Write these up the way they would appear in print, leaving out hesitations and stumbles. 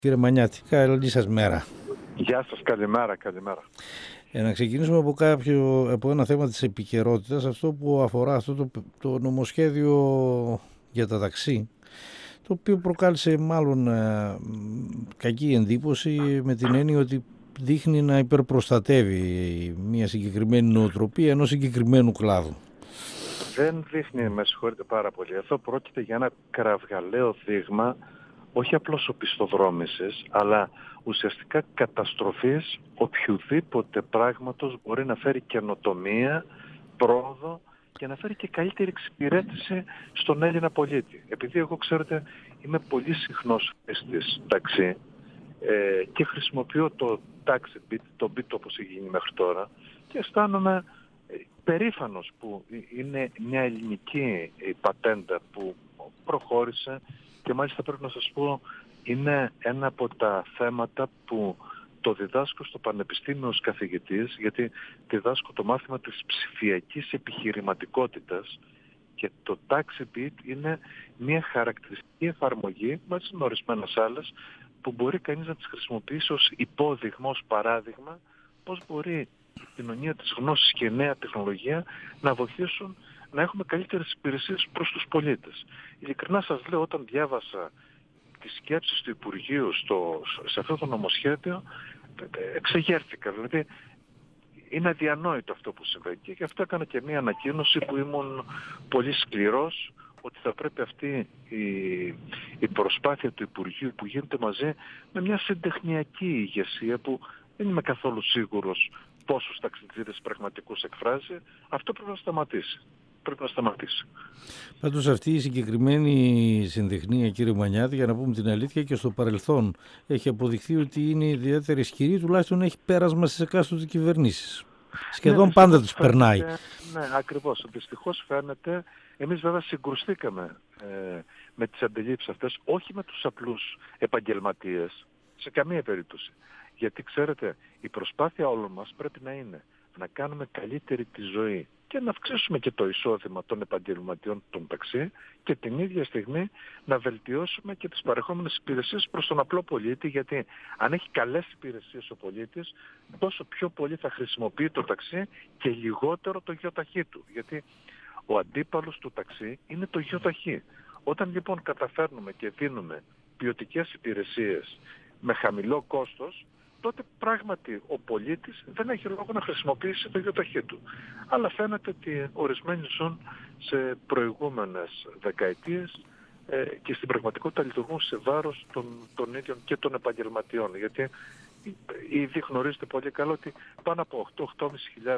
Κύριε Μανιάτη, καλή σας μέρα. Γεια σας, καλημέρα. Να ξεκινήσουμε από ένα θέμα της επικαιρότητας, αυτό που αφορά αυτό το νομοσχέδιο για τα ταξί, το οποίο προκάλεσε μάλλον κακή εντύπωση, με την έννοια ότι δείχνει να υπερπροστατεύει μια συγκεκριμένη νοοτροπία ενός συγκεκριμένου κλάδου. Δεν δείχνει, με συγχωρείτε πάρα πολύ. Εδώ πρόκειται για ένα κραυγαλαίο δείγμα, όχι απλώς οπισθοδρόμησης, αλλά ουσιαστικά καταστροφής οποιουδήποτε πράγματος μπορεί να φέρει καινοτομία, πρόοδο και να φέρει και καλύτερη εξυπηρέτηση στον Έλληνα πολίτη. Επειδή εγώ, ξέρετε, είμαι πολύ συχνός στις ταξί και χρησιμοποιώ το taxi beat, το beat όπως έχει γίνει μέχρι τώρα, και αισθάνομαι περήφανος που είναι μια ελληνική πατέντα που προχώρησε και μάλιστα πρέπει να σας πω είναι ένα από τα θέματα που το διδάσκω στο πανεπιστήμιο ως καθηγητής, γιατί διδάσκω το μάθημα της ψηφιακής επιχειρηματικότητας και το Taxi Beat είναι μια χαρακτηριστική εφαρμογή μαζί με ορισμένες άλλες που μπορεί κανείς να τις χρησιμοποιήσει ως υπόδειγμα, ως παράδειγμα πώς μπορεί η κοινωνία της γνώσης και η νέα τεχνολογία να βοηθήσουν να έχουμε καλύτερες υπηρεσίες προς τους πολίτες. Ειλικρινά σας λέω, όταν διάβασα τις σκέψεις του Υπουργείου σε αυτό το νομοσχέδιο, εξεγέρθηκα. Δηλαδή, είναι αδιανόητο αυτό που συμβαίνει. Και γι' αυτό έκανα και μια ανακοίνωση που ήμουν πολύ σκληρός, ότι θα πρέπει αυτή η προσπάθεια του Υπουργείου που γίνεται μαζί με μια συντεχνιακή ηγεσία που δεν είμαι καθόλου σίγουρος πόσους ταξιτζίδες πραγματικούς εκφράζει, αυτό πρέπει να σταματήσει. Πάντως αυτή η συγκεκριμένη συντεχνία, κύριε Μανιάτη, για να πούμε την αλήθεια, και στο παρελθόν έχει αποδειχθεί ότι είναι ιδιαίτερα ισχυρή, τουλάχιστον έχει πέρασμα στις εκάστοτε κυβερνήσεις. Σχεδόν πάντα τους περνάει. Ναι, ακριβώς. Δυστυχώς φαίνεται. Εμείς βέβαια συγκρουστήκαμε με τις αντιλήψεις αυτές, όχι με τους απλούς επαγγελματίες, σε καμία περίπτωση. Γιατί ξέρετε, η προσπάθεια όλων μας πρέπει να είναι να κάνουμε καλύτερη τη ζωή και να αυξήσουμε και το εισόδημα των επαγγελματιών των ταξί και την ίδια στιγμή να βελτιώσουμε και τις παρεχόμενες υπηρεσίες προς τον απλό πολίτη, γιατί αν έχει καλές υπηρεσίες ο πολίτης, τόσο πιο πολύ θα χρησιμοποιεί το ταξί και λιγότερο το γιοταχή του. Γιατί ο αντίπαλος του ταξί είναι το γιοταχή. Όταν λοιπόν καταφέρνουμε και δίνουμε ποιοτικές υπηρεσίες με χαμηλό κόστος, τότε πράγματι ο πολίτης δεν έχει λόγο να χρησιμοποιήσει το γιοταχή του. Αλλά φαίνεται ότι ορισμένοι ζουν σε προηγούμενες δεκαετίες και στην πραγματικότητα λειτουργούν σε βάρος των ίδιων και των επαγγελματιών. Γιατί ήδη γνωρίζετε πολύ καλά ότι πάνω από 8.500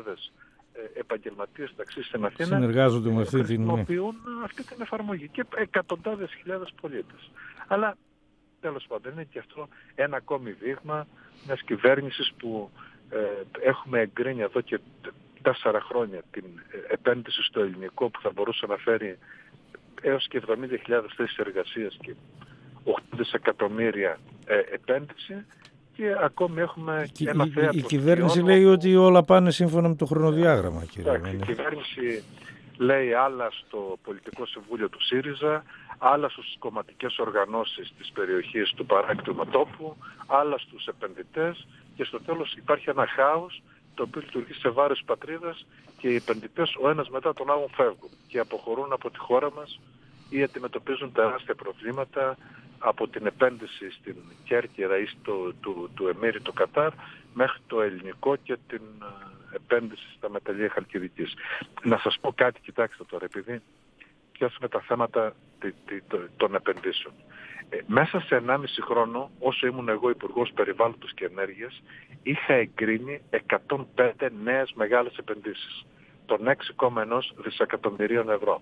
επαγγελματίες ταξί στην Αθήνα συνεργάζονται με χρησιμοποιούν αυτή την εφαρμογή και εκατοντάδες χιλιάδες πολίτες. Αλλά τέλος πάντων είναι και αυτό ένα ακόμη δείγμα μιας κυβέρνησης που έχουμε εγκρίνει εδώ και 4 χρόνια την επένδυση στο ελληνικό που θα μπορούσε να φέρει έως και 70.000 θέσεις εργασίας και 8 δισεκατομμύρια επένδυση, και ακόμη έχουμε ένα θέατρο. Η κυβέρνηση λέει ότι όλα πάνε σύμφωνα με το χρονοδιάγραμμα, κύριε. Η κυβέρνηση λέει άλλα στο πολιτικό συμβούλιο του ΣΥΡΙΖΑ, άλλα στις κομματικές οργανώσεις της περιοχής του παράκτου μετώπου, άλλα στους επενδυτές, και στο τέλος υπάρχει ένα χάος το οποίο λειτουργεί σε βάρος της πατρίδας και οι επενδυτές ο ένας μετά τον άλλον φεύγουν και αποχωρούν από τη χώρα μας ή αντιμετωπίζουν τεράστια προβλήματα, από την επένδυση στην Κέρκυρα ή του Εμμύρη το Κατάρ μέχρι το ελληνικό και την επένδυση στα μεταλλεία Χαλκιδικής. Να σας πω κάτι, κοιτάξτε τώρα, επειδή πιάσουμε τα θέματα των επενδύσεων. Μέσα σε 1,5 χρόνο, όσο ήμουν εγώ Υπουργός Περιβάλλοντος και Ενέργειας, είχα εγκρίνει 105 νέες μεγάλες επενδύσεις των 6,1 δισεκατομμυρίων ευρώ.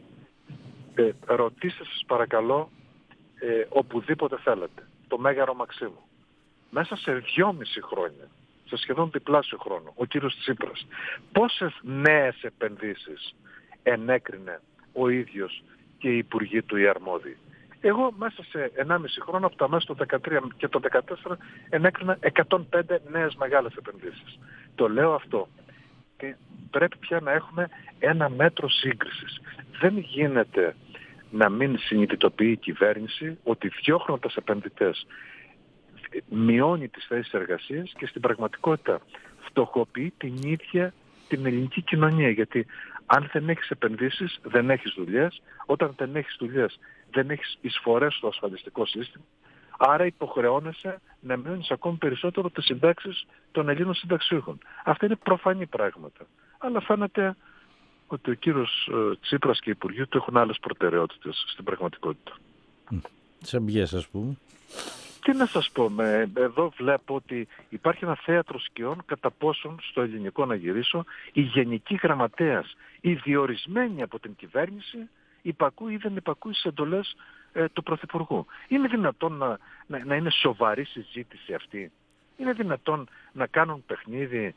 Ρωτήστε σας παρακαλώ οπουδήποτε θέλετε, το Μέγαρο Μαξίμου. Μέσα σε 2,5 χρόνια, σε σχεδόν διπλάσιο χρόνο, ο κύριος Τσίπρας, πόσες νέες επενδύσεις ενέκρινε ο ίδιος και οι υπουργοί του οι αρμόδιοι? Εγώ μέσα σε 1,5 χρόνο, από τα μέσα του 2013 και το 2014, ενέκρινα 105 νέες μεγάλες επενδύσεις. Το λέω αυτό και πρέπει πια να έχουμε ένα μέτρο σύγκρισης. Δεν γίνεται να μην συνειδητοποιεί η κυβέρνηση ότι διώχνοντας επενδυτές μειώνει τις θέσεις εργασίας και στην πραγματικότητα φτωχοποιεί την ίδια την ελληνική κοινωνία. Γιατί αν δεν έχεις επενδύσεις, δεν έχεις δουλειές. Όταν δεν έχεις δουλειές, δεν έχεις εισφορές στο ασφαλιστικό σύστημα. Άρα υποχρεώνεσαι να μειώνεις ακόμη περισσότερο τις συντάξεις των Ελλήνων συνταξιούχων. Αυτά είναι προφανή πράγματα. Αλλά φαίνεται ότι ο κύριος Τσίπρας και οι υπουργοί του έχουν άλλες προτεραιότητες στην πραγματικότητα. Σαν ποιες, ας πούμε? Τι να σας πω, εδώ βλέπω ότι υπάρχει ένα θέατρο σκιών κατά πόσον, στο ελληνικό να γυρίσω, η γενική γραμματέας, η διορισμένη από την κυβέρνηση, υπακούει ή δεν υπακούει στις εντολές του Πρωθυπουργού. Είναι δυνατόν να είναι σοβαρή συζήτηση αυτή? Είναι δυνατόν να κάνουν παιχνίδι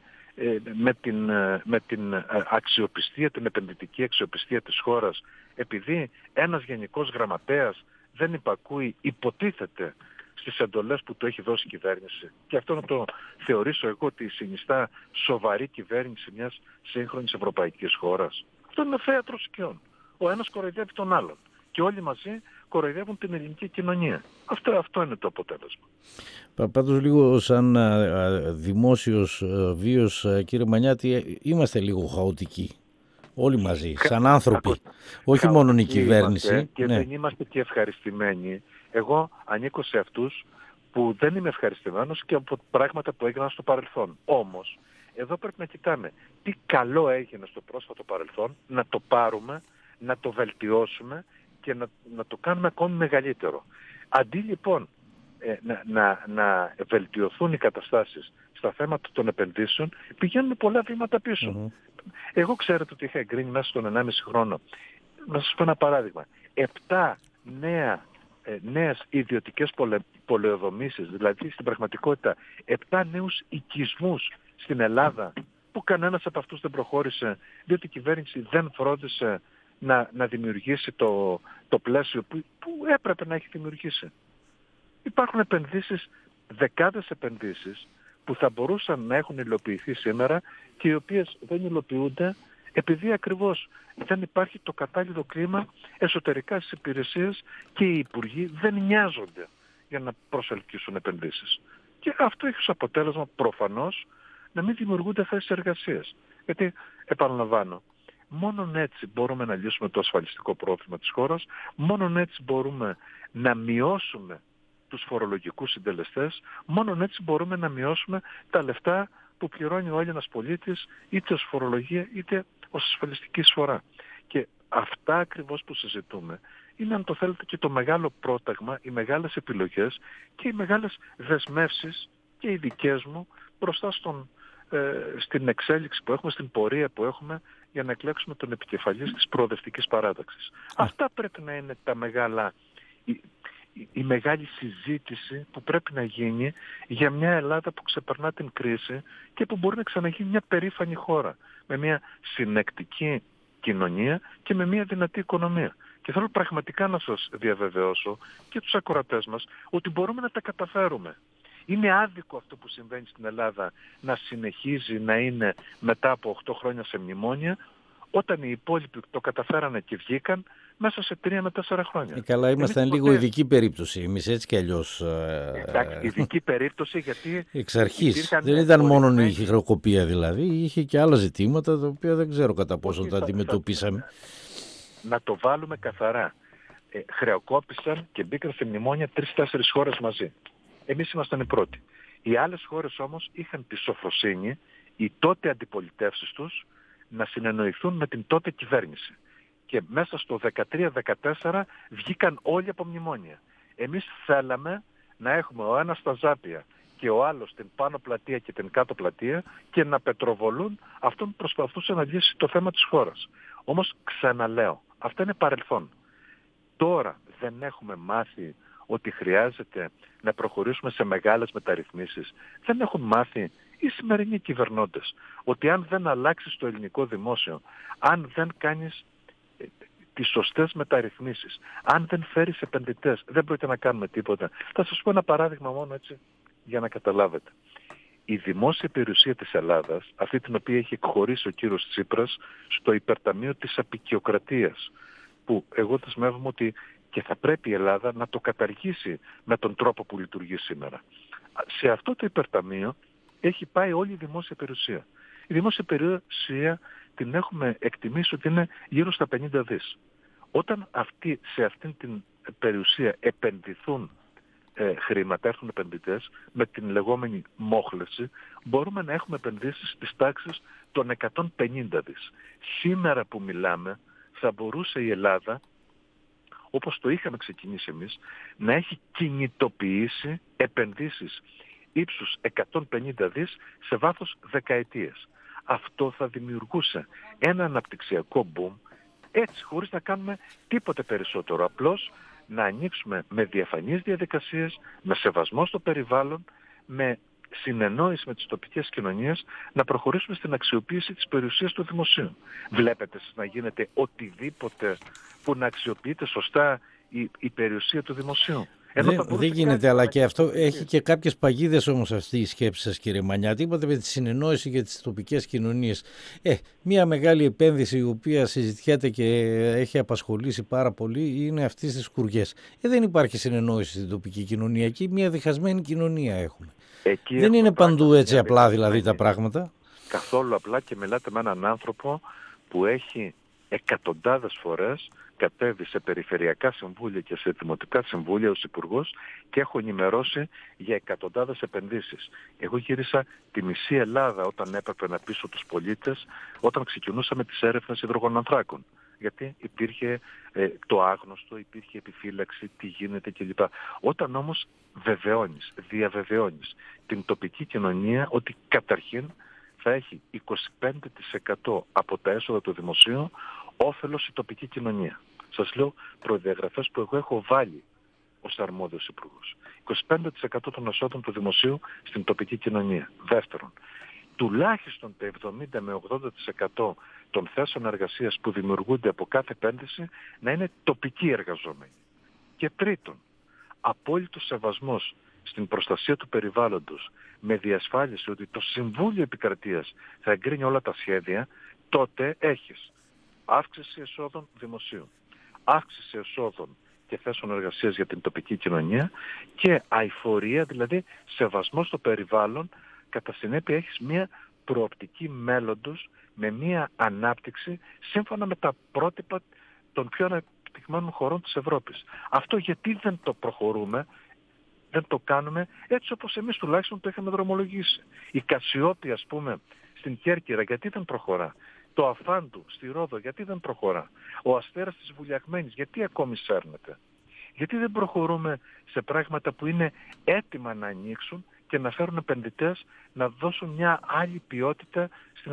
με την αξιοπιστία, την επενδυτική αξιοπιστία της χώρας, επειδή ένας γενικός γραμματέας δεν υπακούει, υποτίθεται, στις εντολές που του έχει δώσει η κυβέρνηση? Και αυτό να το θεωρήσω εγώ ότι συνιστά σοβαρή κυβέρνηση μιας σύγχρονης ευρωπαϊκής χώρας? Αυτό είναι θέατρο σκιών. Ο ένας κοροϊδεύει τον άλλον και όλοι μαζί κοροϊδεύουν την ελληνική κοινωνία. Αυτό είναι το αποτέλεσμα. Πάντως λίγο σαν δημόσιος βίος, κύριε Μανιάτη, είμαστε λίγο χαοτικοί. Όλοι μαζί, σαν άνθρωποι. Όχι μόνο η κυβέρνηση. Και δεν είμαστε και ευχαριστημένοι. Εγώ ανήκω σε αυτούς που δεν είμαι ευχαριστημένος και από πράγματα που έγιναν στο παρελθόν. Όμως, εδώ πρέπει να κοιτάμε τι καλό έγινε στο πρόσφατο παρελθόν, να το πάρουμε, να το βελτιώσουμε και να το κάνουμε ακόμη μεγαλύτερο. Αντί λοιπόν να βελτιωθούν οι καταστάσεις στα θέματα των επενδύσεων, πηγαίνουν πολλά βήματα πίσω. Εγώ ξέρετε ότι είχα εγκρίνει μέσα στον 1,5 χρόνο, να σας πω ένα παράδειγμα, 7 νέες ιδιωτικές πολεοδομήσεις, δηλαδή στην πραγματικότητα 7 νέους οικισμούς στην Ελλάδα, που κανένας από αυτούς δεν προχώρησε, διότι η κυβέρνηση δεν φρόντισε να δημιουργήσει το πλαίσιο που έπρεπε να έχει δημιουργήσει. Υπάρχουν επενδύσεις, δεκάδες επενδύσεις που θα μπορούσαν να έχουν υλοποιηθεί σήμερα και οι οποίες δεν υλοποιούνται επειδή ακριβώς δεν υπάρχει το κατάλληλο κλίμα εσωτερικά στις υπηρεσίες και οι υπουργοί δεν νοιάζονται για να προσελκύσουν επενδύσεις. Και αυτό έχει ως αποτέλεσμα προφανώς να μην δημιουργούνται θέσεις εργασίας. Γιατί, επαναλαμβάνω, μόνον έτσι μπορούμε να λύσουμε το ασφαλιστικό πρόβλημα της χώρας, μόνον έτσι μπορούμε να μειώσουμε τους φορολογικούς συντελεστές, μόνον έτσι μπορούμε να μειώσουμε τα λεφτά που πληρώνει ο Έλληνας πολίτης, είτε ως φορολογία είτε ως ασφαλιστική εισφορά. Και αυτά ακριβώς που συζητούμε είναι, αν το θέλετε, και το μεγάλο πρόταγμα, οι μεγάλες επιλογές και οι μεγάλες δεσμεύσεις και οι δικές μου μπροστά στην εξέλιξη που έχουμε, στην πορεία που έχουμε για να εκλέξουμε τον επικεφαλής της προοδευτικής παράταξης. Αυτά πρέπει να είναι τα μεγάλα, η μεγάλη συζήτηση που πρέπει να γίνει για μια Ελλάδα που ξεπερνά την κρίση και που μπορεί να ξαναγίνει μια περήφανη χώρα με μια συνεκτική κοινωνία και με μια δυνατή οικονομία. Και θέλω πραγματικά να σας διαβεβαιώσω και τους ακροατές μας ότι μπορούμε να τα καταφέρουμε. Είναι άδικο αυτό που συμβαίνει στην Ελλάδα να συνεχίζει να είναι μετά από 8 χρόνια σε μνημόνια, όταν οι υπόλοιποι το καταφέρανε και βγήκαν μέσα σε 3 με 4 χρόνια. Καλά, ήμασταν λίγο ειδική περίπτωση εμείς, έτσι κι αλλιώς. Εντάξει, ειδική περίπτωση γιατί εξ αρχής δεν ήταν μόνο η χρεοκοπία, δηλαδή είχε και άλλα ζητήματα τα οποία δεν ξέρω κατά πόσο τα αντιμετωπίσαμε. Να το βάλουμε καθαρά. Χρεοκόπησαν και μπήκαν σε μνημόνια 3-4 χώρες μαζί. Εμείς ήμασταν οι πρώτοι. Οι άλλες χώρες όμως είχαν τη σοφροσύνη, οι τότε αντιπολιτεύσεις τους, να συνεννοηθούν με την τότε κυβέρνηση. Και μέσα στο 13-14 βγήκαν όλοι από μνημόνια. Εμείς θέλαμε να έχουμε ο ένας τα Ζάπια και ο άλλος την πάνω πλατεία και την κάτω πλατεία και να πετροβολούν αυτόν που προσπαθούσε να λύσει το θέμα της χώρας. Όμως ξαναλέω, αυτό είναι παρελθόν. Τώρα δεν έχουμε μάθει ότι χρειάζεται να προχωρήσουμε σε μεγάλες μεταρρυθμίσεις. Δεν έχουν μάθει οι σημερινοί κυβερνώντες ότι αν δεν αλλάξεις το ελληνικό δημόσιο, αν δεν κάνεις τις σωστές μεταρρυθμίσεις, αν δεν φέρεις επενδυτές, δεν πρόκειται να κάνουμε τίποτα. Θα σας πω ένα παράδειγμα μόνο έτσι για να καταλάβετε. Η δημόσια περιουσία της Ελλάδας, αυτή την οποία έχει εκχωρήσει ο κύριος Τσίπρας στο υπερταμείο της αποικιοκρατίας, που εγώ δεσμεύομαι ότι και θα πρέπει η Ελλάδα να το καταργήσει με τον τρόπο που λειτουργεί σήμερα. Σε αυτό το υπερταμείο έχει πάει όλη η δημόσια περιουσία. Η δημόσια περιουσία την έχουμε εκτιμήσει ότι είναι γύρω στα 50 δις. Όταν σε αυτήν την περιουσία επενδυθούν χρήματα, έρθουν επενδυτές με την λεγόμενη μόχλευση, μπορούμε να έχουμε επενδύσεις στις τάξεις των 150 δις. Σήμερα που μιλάμε θα μπορούσε η Ελλάδα, όπως το είχαμε ξεκινήσει εμείς, να έχει κινητοποιήσει επενδύσεις ύψους 150 δις σε βάθος δεκαετίες. Αυτό θα δημιουργούσε ένα αναπτυξιακό boom, έτσι χωρίς να κάνουμε τίποτε περισσότερο. Απλώς να ανοίξουμε με διαφανείς διαδικασίες, με σεβασμό στο περιβάλλον, με συνεννόηση με τις τοπικές κοινωνίες, να προχωρήσουμε στην αξιοποίηση της περιουσίας του δημοσίου. Βλέπετε να γίνεται οτιδήποτε που να αξιοποιείται σωστά η περιουσία του δημοσίου. Δεν γίνεται, αλλά και αυτό έχει και κάποιες παγίδες όμως αυτή η σκέψη σας, κύριε Μανιά. Τίποτε με τη συνεννόηση για τις τοπικές κοινωνίες. Μια μεγάλη επένδυση η οποία συζητιέται και έχει απασχολήσει πάρα πολύ είναι αυτή στις Κουριές. Δεν υπάρχει συνεννόηση στην τοπική κοινωνία. Εκεί μια διχασμένη κοινωνία έχουμε. Δεν είναι παντού έτσι απλά δηλαδή τα πράγματα. Καθόλου απλά, και μιλάτε με έναν άνθρωπο που έχει εκατοντάδες φορές κατέβει σε περιφερειακά συμβούλια και σε δημοτικά συμβούλια ως υπουργός και έχω ενημερώσει για εκατοντάδες επενδύσεις. Εγώ γύρισα τη μισή Ελλάδα όταν έπρεπε να πείσω τους πολίτες, όταν ξεκινούσαμε τις έρευνες υδρογονανθράκων. Γιατί υπήρχε το άγνωστο, υπήρχε επιφύλαξη, τι γίνεται κλπ. Όταν όμως διαβεβαιώνεις την τοπική κοινωνία ότι καταρχήν θα έχει 25% από τα έσοδα του δημοσίου όφελος η τοπική κοινωνία. Σας λέω προδιαγραφές που εγώ έχω βάλει ως αρμόδιος υπουργός. 25% των εσόδων του δημοσίου στην τοπική κοινωνία. Δεύτερον, τουλάχιστον το 70 με 80% των θέσεων εργασίας που δημιουργούνται από κάθε επένδυση να είναι τοπικοί εργαζόμενοι. Και τρίτον, απόλυτος σεβασμός στην προστασία του περιβάλλοντος με διασφάλιση ότι το Συμβούλιο Επικρατείας θα εγκρίνει όλα τα σχέδια, τότε έχεις αύξηση εσόδων δημοσίου, αύξηση εσόδων και θέσεων εργασίας για την τοπική κοινωνία και αειφορία, δηλαδή σεβασμό στο περιβάλλον. Κατά συνέπεια έχεις μια προοπτική μέλλοντος με μια ανάπτυξη σύμφωνα με τα πρότυπα των πιο αναπτυγμένων χωρών της Ευρώπης. Αυτό γιατί δεν το προχωρούμε, δεν το κάνουμε έτσι όπως εμείς τουλάχιστον το είχαμε δρομολογήσει. Η Κασιόπη, ας πούμε, στην Κέρκυρα, γιατί δεν προχωρά? Το Αφάντου στη Ρόδο, γιατί δεν προχωρά? Ο Αστέρας της Βουλιαγμένης, γιατί ακόμη σέρνεται? Γιατί δεν προχωρούμε σε πράγματα που είναι έτοιμα να ανοίξουν και να φέρουν επενδυτές, να δώσουν μια άλλη ποιότητα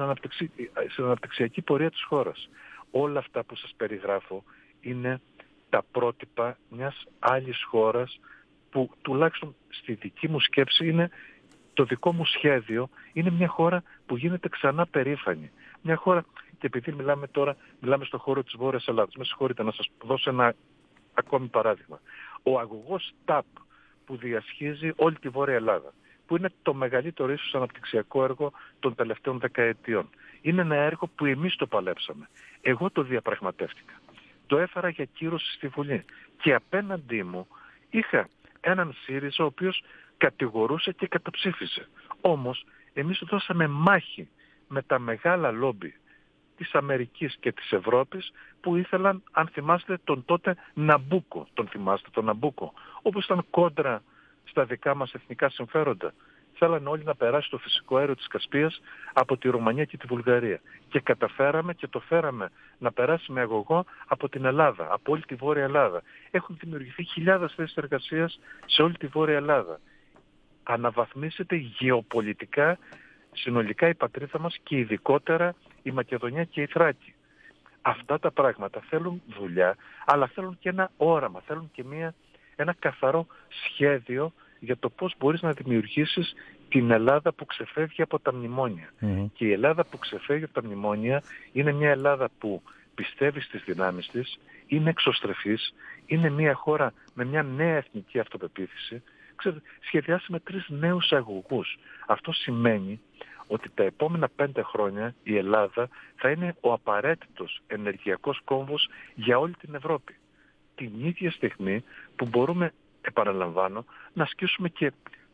στην αναπτυξιακή πορεία της χώρας? Όλα αυτά που σας περιγράφω είναι τα πρότυπα μιας άλλης χώρας που τουλάχιστον στη δική μου σκέψη είναι το δικό μου σχέδιο. Είναι μια χώρα που γίνεται ξανά περήφανη. Μια χώρα, και επειδή μιλάμε στον χώρο της Βόρειας Ελλάδας, με συγχωρείτε να σας δώσω ένα ακόμη παράδειγμα. Ο αγωγός ΤΑΠ που διασχίζει όλη τη Βόρεια Ελλάδα, που είναι το μεγαλύτερο ίσως αναπτυξιακό έργο των τελευταίων δεκαετιών. Είναι ένα έργο που εμείς το παλέψαμε. Εγώ το διαπραγματεύτηκα. Το έφερα για κύρωση στη Βουλή. Και απέναντί μου είχα έναν ΣΥΡΙΖΑ ο οποίος κατηγορούσε και καταψήφισε. Όμως εμείς δώσαμε μάχη με τα μεγάλα λόμπι της Αμερικής και της Ευρώπης που ήθελαν, αν θυμάστε, τον τότε Ναμπούκο. Τον θυμάστε τον Ναμπούκο? Όπως ήταν κόντρα στα δικά μας εθνικά συμφέροντα. Θέλανε όλοι να περάσει το φυσικό αέριο της Κασπίας από τη Ρουμανία και τη Βουλγαρία. Και καταφέραμε και το φέραμε να περάσει με αγωγό από την Ελλάδα, από όλη τη Βόρεια Ελλάδα. Έχουν δημιουργηθεί χιλιάδες θέσεις εργασίας σε όλη τη Βόρεια Ελλάδα. Αναβαθμίζεται γεωπολιτικά συνολικά η πατρίδα μας και ειδικότερα η Μακεδονία και η Θράκη. Αυτά τα πράγματα θέλουν δουλειά, αλλά θέλουν και ένα όραμα, θέλουν και ένα καθαρό σχέδιο για το πώς μπορείς να δημιουργήσεις την Ελλάδα που ξεφεύγει από τα μνημόνια. Και η Ελλάδα που ξεφεύγει από τα μνημόνια είναι μια Ελλάδα που πιστεύει στις δυνάμεις της, είναι εξωστρεφής, είναι μια χώρα με μια νέα εθνική αυτοπεποίθηση. Σχεδιάσαμε 3 νέους αγωγούς. Αυτό σημαίνει ότι τα επόμενα 5 χρόνια η Ελλάδα θα είναι ο απαραίτητος ενεργειακός κόμβος για όλη την Ευρώπη. Την ίδια στιγμή που μπορούμε, επαναλαμβάνω, να ασκήσουμε και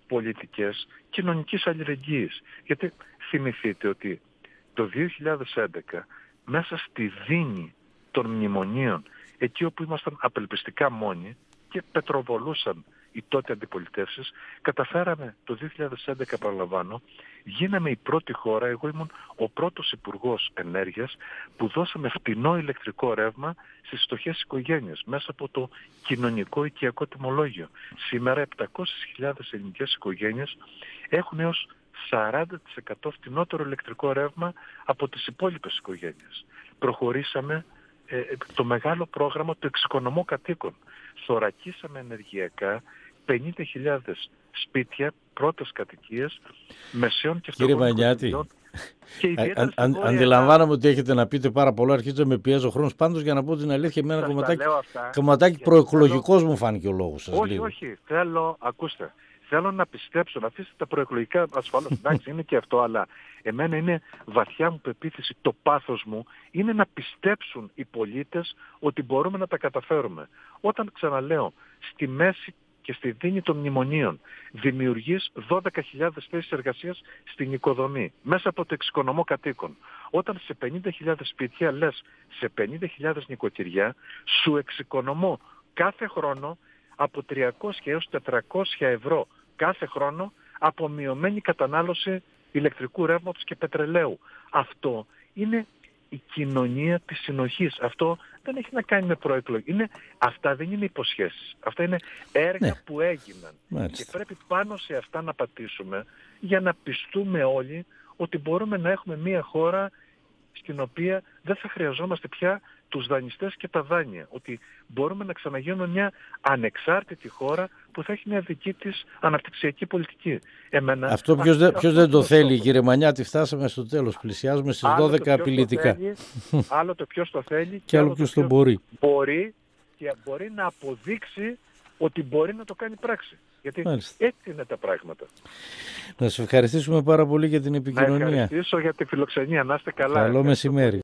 πολιτικές κοινωνικής αλληλεγγύης. Γιατί θυμηθείτε ότι το 2011 μέσα στη δίνη των μνημονίων, εκεί όπου ήμασταν απελπιστικά μόνοι και πετροβολούσαν οι τότε αντιπολιτεύσεις, καταφέραμε το 2011, παραλαμβάνω, γίναμε η πρώτη χώρα, εγώ ήμουν ο πρώτος υπουργός ενέργειας, που δώσαμε φτηνό ηλεκτρικό ρεύμα στις φτωχές οικογένειες μέσα από το κοινωνικό οικιακό τιμολόγιο. Σήμερα 700.000 ελληνικές οικογένειες έχουν έως 40% φτηνότερο ηλεκτρικό ρεύμα από τις υπόλοιπες οικογένειες. Προχωρήσαμε το μεγάλο πρόγραμμα του εξοικονομώ κατοίκων. Θωρακίσαμε ενεργειακά 50.000 σπίτια, πρώτες κατοικίες, μεσαίων και φτωχών οικογενειών. Αντιλαμβάνομαι ότι έχετε να πείτε πάρα πολλά, αρχίζετε με πιέζει ο χρόνος. Πάντως, για να πω την αλήθεια, με ένα κομματάκι προεκλογικός μου φάνηκε ο λόγος σας. Όχι, ακούστε. Θέλω να πιστέψω, να αφήσετε τα προεκλογικά, ασφαλώς, εντάξει, είναι και αυτό, αλλά εμένα είναι βαθιά μου πεποίθηση, το πάθος μου είναι να πιστέψουν οι πολίτες ότι μπορούμε να τα καταφέρουμε. Όταν, ξαναλέω, στη μέση και στη δίνη των μνημονίων δημιουργείς 12.000 θέσεις εργασίας στην οικοδομή, μέσα από το εξοικονομώ κατοίκων. Όταν σε 50.000 σπίτια λες σε 50.000 νοικοκυριά, σου εξοικονομώ κάθε χρόνο από 300 έως 400 ευρώ κάθε χρόνο από μειωμένη κατανάλωση ηλεκτρικού ρεύματος και πετρελαίου. Αυτό είναι η κοινωνία της συνοχής. Αυτό δεν έχει να κάνει με προεκλογή. Αυτά δεν είναι υποσχέσεις. Αυτά είναι έργα που έγιναν. Μάλιστα. Και πρέπει πάνω σε αυτά να πατήσουμε για να πιστούμε όλοι ότι μπορούμε να έχουμε μια χώρα στην οποία δεν θα χρειαζόμαστε πια τους δανειστές και τα δάνεια. Ότι μπορούμε να ξαναγίνουμε μια ανεξάρτητη χώρα που θα έχει μια δική της αναπτυξιακή πολιτική. Αυτό ποιος δεν το θέλει, κύριε Μανιάτη, φτάσαμε στο τέλος. Πλησιάζουμε στις 12 απειλητικά. Άλλο το ποιος το θέλει και άλλο ποιος το μπορεί. Και μπορεί να αποδείξει ότι μπορεί να το κάνει πράξη. Γιατί έτσι είναι τα πράγματα. Να σας ευχαριστήσουμε πάρα πολύ για την επικοινωνία. Να ευχαριστήσω για τη φιλοξενία. Να είστε καλά. Καλό μεσημέρι.